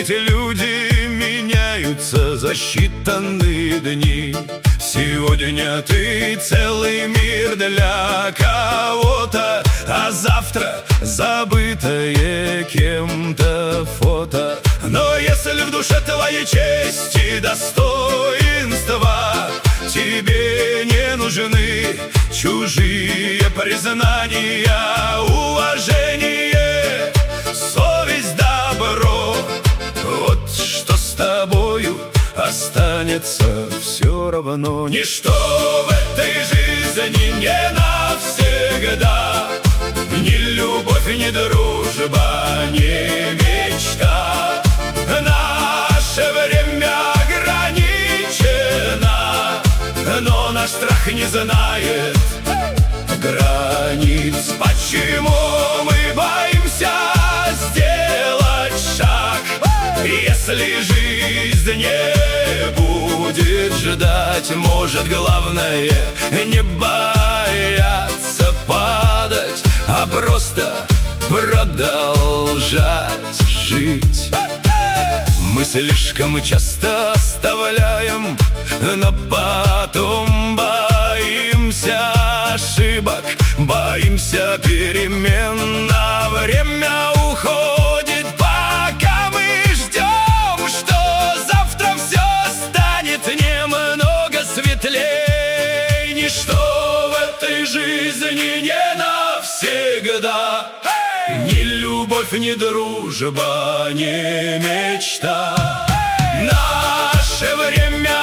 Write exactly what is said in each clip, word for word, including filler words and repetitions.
Ведь люди меняются за считанные дни. Сегодня ты целый мир для кого-то, а завтра забытое кем-то фото. Но если в душе твоей честь и достоинства, тебе не нужны чужие признания, уважение, совесть, добро. Вот что с тобою останется все равно. Ничто в этой жизни не навсегда, ни любовь, ни дружба, ни мечта. Наше время ограничено, но наш страх не знает границ. Почему мы боимся сделать шаг, если жизнь не будет ждать? Может, главное не бояться падать, а просто продолжать жить. Мы слишком часто оставляем, но потом боимся ошибок, боимся перемен. А время уходит, пока мы ждем, что завтра все станет немного светлей. Ничто в этой жизни не навсегда, ни любовь, ни дружба, ни мечта. Наше время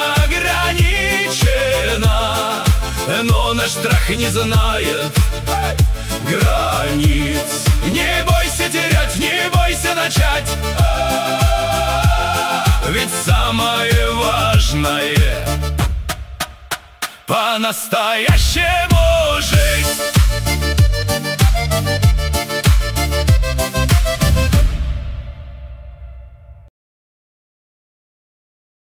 ограничено, но наш страх не знает границ. Не бойся терять, не бойся начать, ведь самое важное по-настоящему